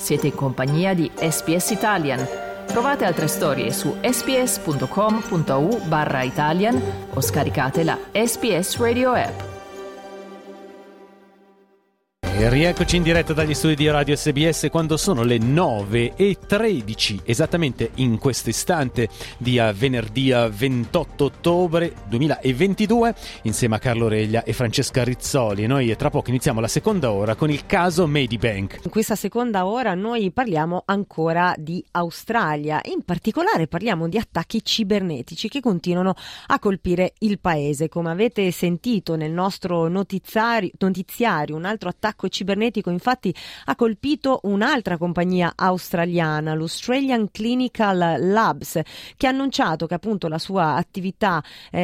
Siete in compagnia di SBS Italian. Trovate altre storie su sbs.com.au/Italian o scaricate la SBS Radio app. E rieccoci in diretta dagli studi di Radio SBS quando sono le 9:13, esattamente in questo istante di venerdì 28 ottobre 2022, insieme a Carlo Reglia e Francesca Rizzoli. E noi tra poco iniziamo la seconda ora con il caso Medibank. In questa seconda ora noi parliamo ancora di Australia e in particolare parliamo di attacchi cibernetici che continuano a colpire il paese. Come avete sentito nel nostro notiziario, un altro attacco cibernetico infatti ha colpito un'altra compagnia australiana, l'Australian Clinical Labs, che ha annunciato che appunto la sua attività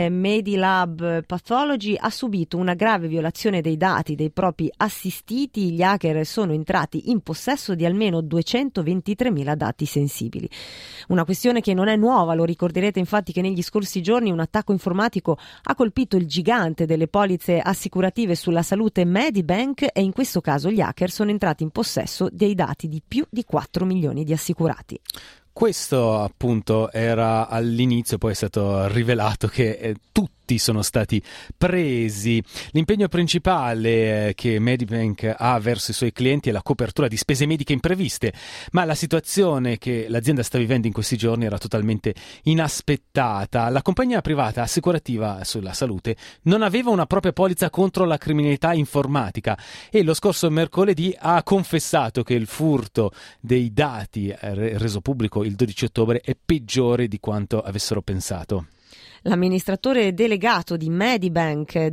Medilab Pathology ha subito una grave violazione dei dati dei propri assistiti. Gli hacker sono entrati in possesso di almeno 223.000 dati sensibili. Una questione che non è nuova, lo ricorderete infatti che negli scorsi giorni un attacco informatico ha colpito il gigante delle polizze assicurative sulla salute Medibank e in questo caso gli hacker sono entrati in possesso dei dati di più di 4 milioni di assicurati. Questo appunto era all'inizio, poi è stato rivelato che tutti sono stati presi. L'impegno principale che Medibank ha verso i suoi clienti è la copertura di spese mediche impreviste, ma la situazione che l'azienda sta vivendo in questi giorni era totalmente inaspettata. La compagnia privata assicurativa sulla salute non aveva una propria polizza contro la criminalità informatica e lo scorso mercoledì ha confessato che il furto dei dati reso pubblico il 12 ottobre è peggiore di quanto avessero pensato. L'amministratore delegato di Medibank,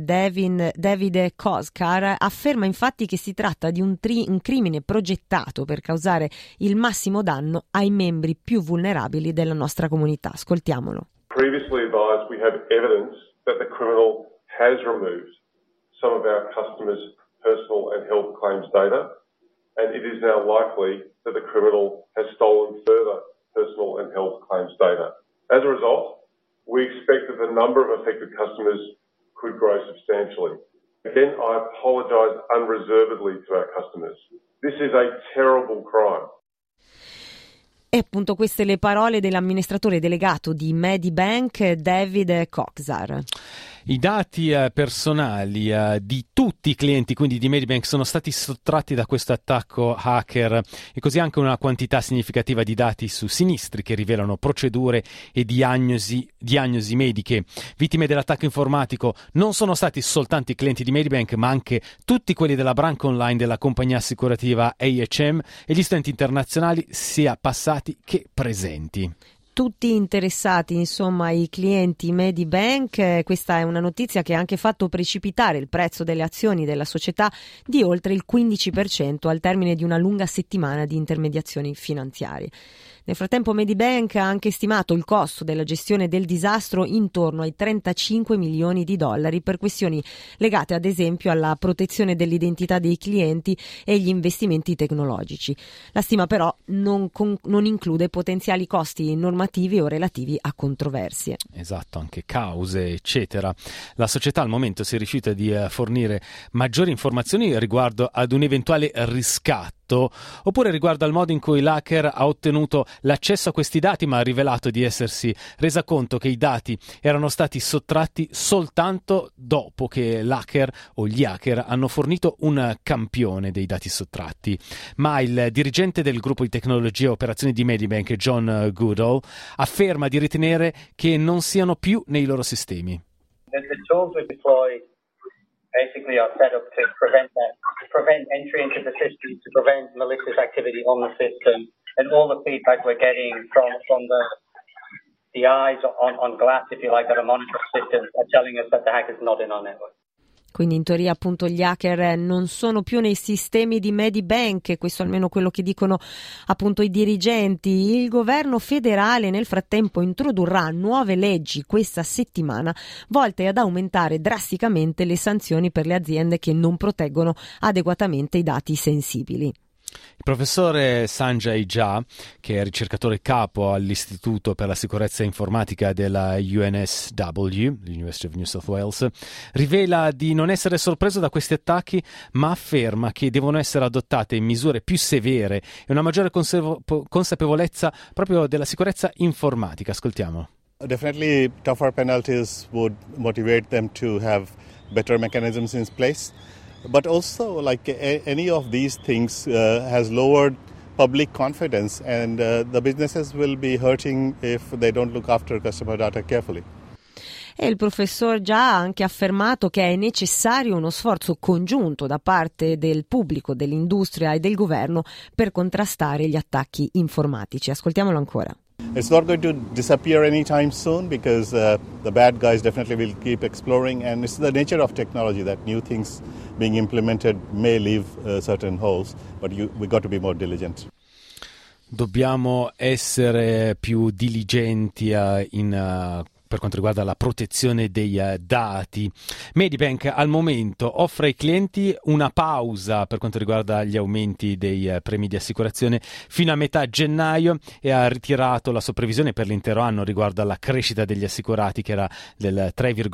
David Koskar, afferma infatti che si tratta di un crimine progettato per causare il massimo danno ai membri più vulnerabili della nostra comunità. Ascoltiamolo. Previously advised we have evidence that the criminal has removed some of our customers' personal and health claims data, and it is now likely that the criminal has stolen further personal and health claims data. As a result, we expect that the number of affected customers could grow substantially. Again, I apologise unreservedly to our customers. This is a terrible crime. E appunto queste le parole dell'amministratore delegato di Medibank, David Koskar. I dati personali di tutti i clienti quindi di Medibank sono stati sottratti da questo attacco hacker e così anche una quantità significativa di dati su sinistri che rivelano procedure e diagnosi mediche. Vittime dell'attacco informatico non sono stati soltanto i clienti di Medibank ma anche tutti quelli della branca online della compagnia assicurativa AHM e gli studenti internazionali sia passati che presenti. Tutti interessati, insomma, i clienti Medibank. Questa è una notizia che ha anche fatto precipitare il prezzo delle azioni della società di oltre il 15% al termine di una lunga settimana di intermediazioni finanziarie. Nel frattempo Medibank ha anche stimato il costo della gestione del disastro intorno ai $35 milioni per questioni legate ad esempio alla protezione dell'identità dei clienti e gli investimenti tecnologici. La stima però non include potenziali costi normativi o relativi a controversie. Esatto, anche cause, eccetera. La società al momento si rifiuta di fornire maggiori informazioni riguardo ad un eventuale riscatto oppure riguardo al modo in cui l'hacker ha ottenuto l'accesso a questi dati, ma ha rivelato di essersi resa conto che i dati erano stati sottratti soltanto dopo che l'hacker o gli hacker hanno fornito un campione dei dati sottratti. Ma il dirigente del gruppo di tecnologia e operazioni di Medibank, John Goodall, afferma di ritenere che non siano più nei loro sistemi. The tools we deploy basically are set up to prevent entry into the system, to prevent malicious activity on the system, and all the feedback we're getting from the eyes on glass, if you like, that are monitoring systems are telling us that the hack is not in our network. Quindi in teoria appunto gli hacker non sono più nei sistemi di Medibank, questo almeno quello che dicono appunto i dirigenti. Il governo federale nel frattempo introdurrà nuove leggi questa settimana volte ad aumentare drasticamente le sanzioni per le aziende che non proteggono adeguatamente i dati sensibili. Il professore Sanjay Jha, che è ricercatore capo all'Istituto per la sicurezza informatica della UNSW, University of New South Wales, rivela di non essere sorpreso da questi attacchi, ma afferma che devono essere adottate misure più severe e una maggiore consapevolezza proprio della sicurezza informatica. Ascoltiamo. Definitely tougher penalties would motivate them to have better mechanisms in place. But also, like any of these things has lowered public confidence, and the businesses will be hurting if they don't look after customer data carefully. E il professor Jha ha anche affermato che è necessario uno sforzo congiunto da parte del pubblico, dell'industria e del governo per contrastare gli attacchi informatici. Ascoltiamolo ancora. It's not going to disappear anytime soon because the bad guys definitely will keep exploring, and it's the nature of technology that new things being implemented may leave certain holes, but we got to be more diligent. Dobbiamo essere più diligenti per quanto riguarda la protezione dei dati. Medibank al momento offre ai clienti una pausa per quanto riguarda gli aumenti dei premi di assicurazione fino a metà gennaio e ha ritirato la sua previsione per l'intero anno riguardo alla crescita degli assicurati, che era del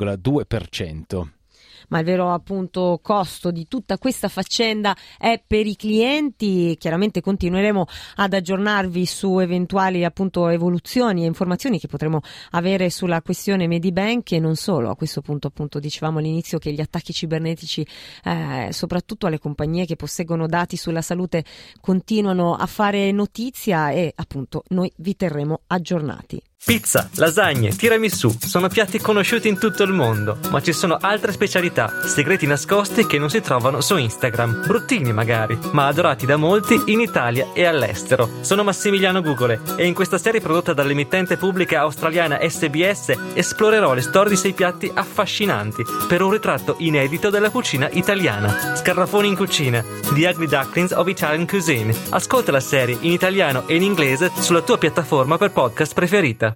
3,2%. Ma il vero appunto costo di tutta questa faccenda è per i clienti. Chiaramente continueremo ad aggiornarvi su eventuali appunto evoluzioni e informazioni che potremo avere sulla questione Medibank, e non solo. A questo punto appunto dicevamo all'inizio che gli attacchi cibernetici soprattutto alle compagnie che posseggono dati sulla salute continuano a fare notizia, e appunto noi vi terremo aggiornati. Pizza, lasagne, tiramisù sono piatti conosciuti in tutto il mondo, ma ci sono altre specialità, segreti nascosti che non si trovano su Instagram, bruttini magari, ma adorati da molti in Italia e all'estero. Sono Massimiliano Gugole e in questa serie prodotta dall'emittente pubblica australiana SBS esplorerò le storie di 6 piatti affascinanti per un ritratto inedito della cucina italiana. Scarafoni in cucina, The Ugly Ducklings of Italian Cuisine. Ascolta la serie in italiano e in inglese sulla tua piattaforma per podcast preferita.